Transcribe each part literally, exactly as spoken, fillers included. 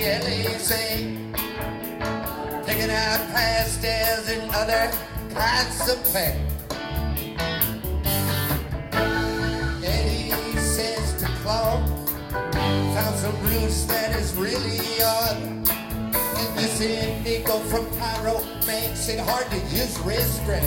Elysees, taking out pastels and other kinds of play. Eddie says to Claude, found some roots that is really odd. And this indigo from Cairo makes it hard to use restraint.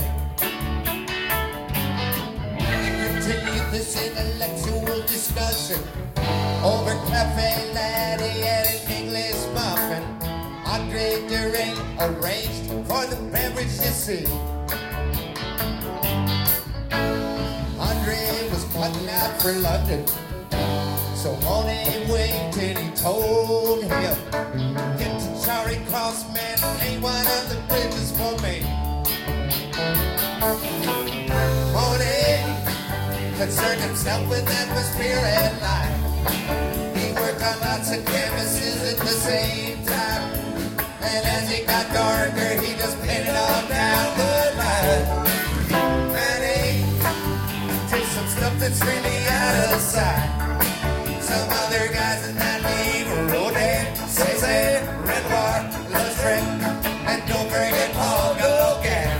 Continue this intellectual discussion over cafe latte and an English muffin. Andre Derain arranged for the beverage to see. Andre was cutting out for London, so Monet winked and he told him, get to Charing Cross, man, paint one of the bridges for me. Monet concerned himself with atmosphere and light. He worked on lots of canvases at the same time, and as it got darker, he just painted all down the line. And he did some stuff that's really out of sight. Some other guys in that league, Rodin, Cézanne, Renoir, Lautrec, and don't forget Paul Gauguin.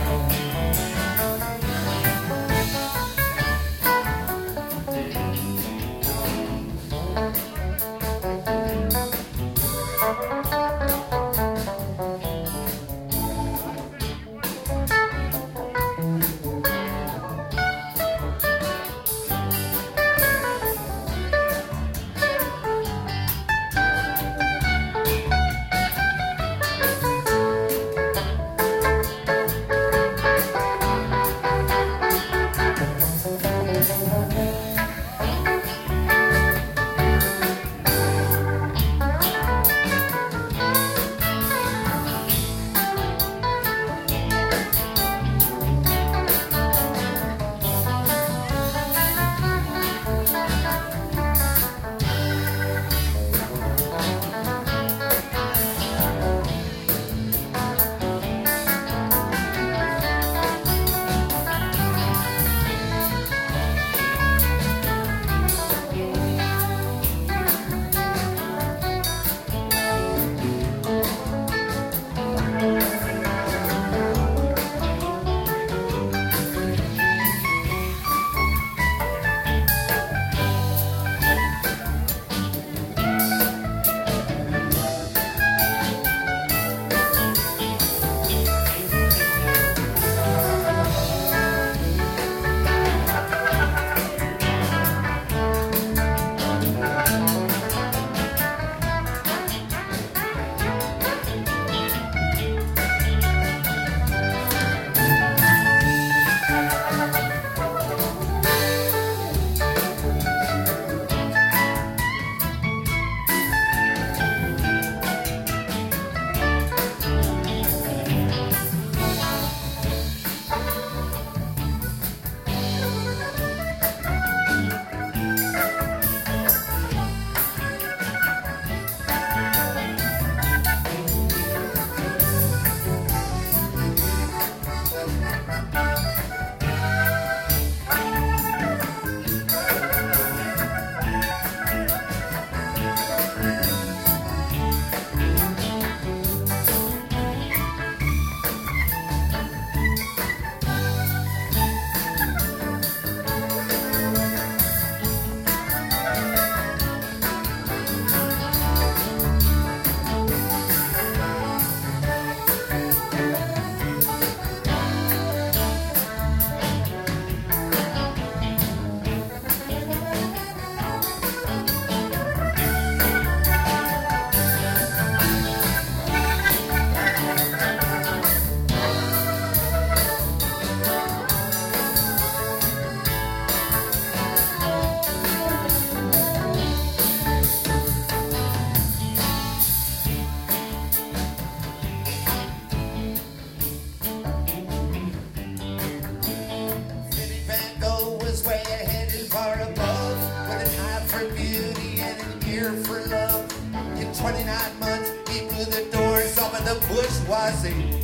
twenty-nine months, he blew the doors off of the bourgeoisie.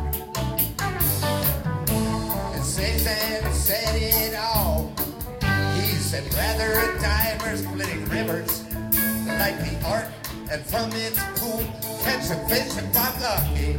And Cézanne said it all. He said, rather a diver splitting rivers like the art, and from its pool catch a fish and got lucky.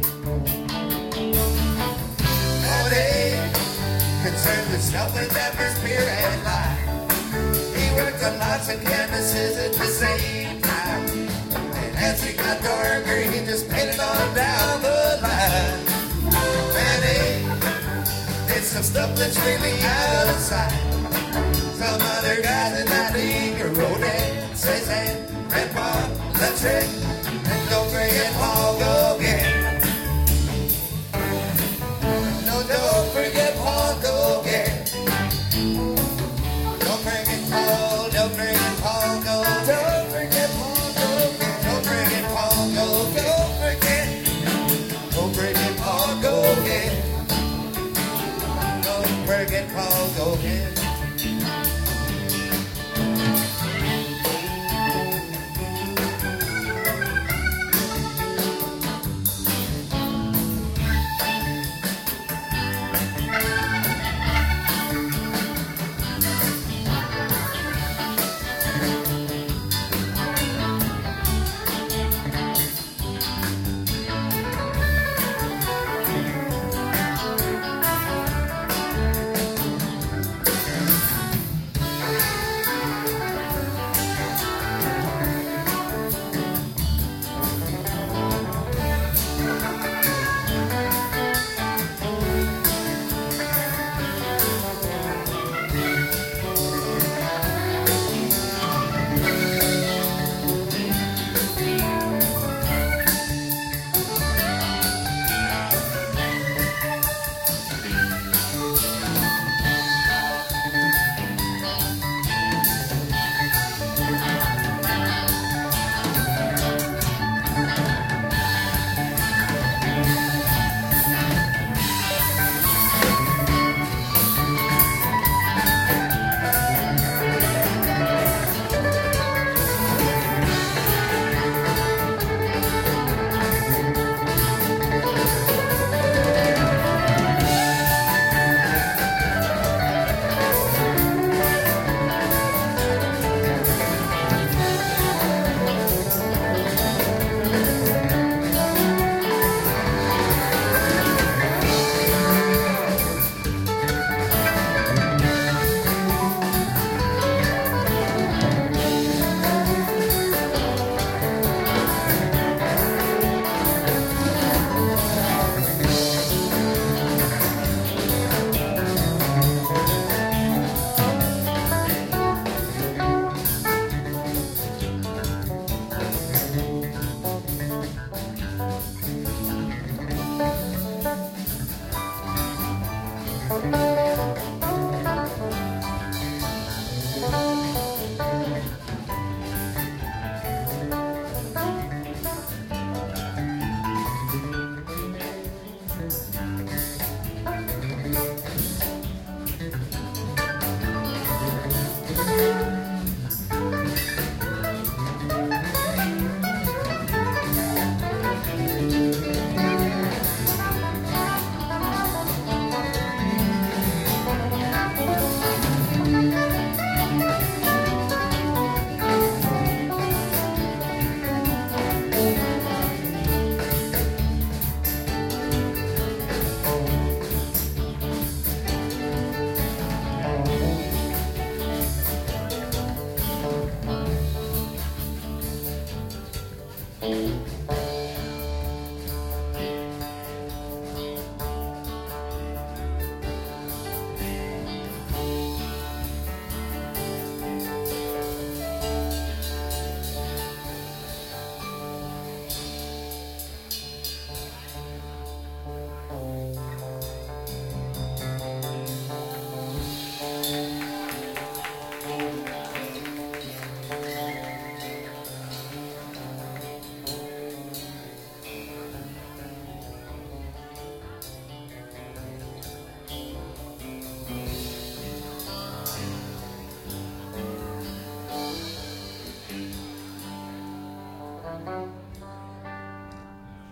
Morty concerned with stuff with atmosphere and light. He worked on lots of canvases at the same time. And as he got darker, he just painted on down the line. Man, he did some stuff that's really out of sight. Some other guys in that league are rolling, says, hey, Grandpa, the trick, and don't forget Paul Gauguin. No, don't forget Paul Gauguin. Don't forget Paul, don't forget Paul Gauguin. Don't forget Paul Gauguin. Don't forget Paul Gauguin. Don't forget, don't forget Paul Gauguin. Don't forget Paul Gauguin. Thank you.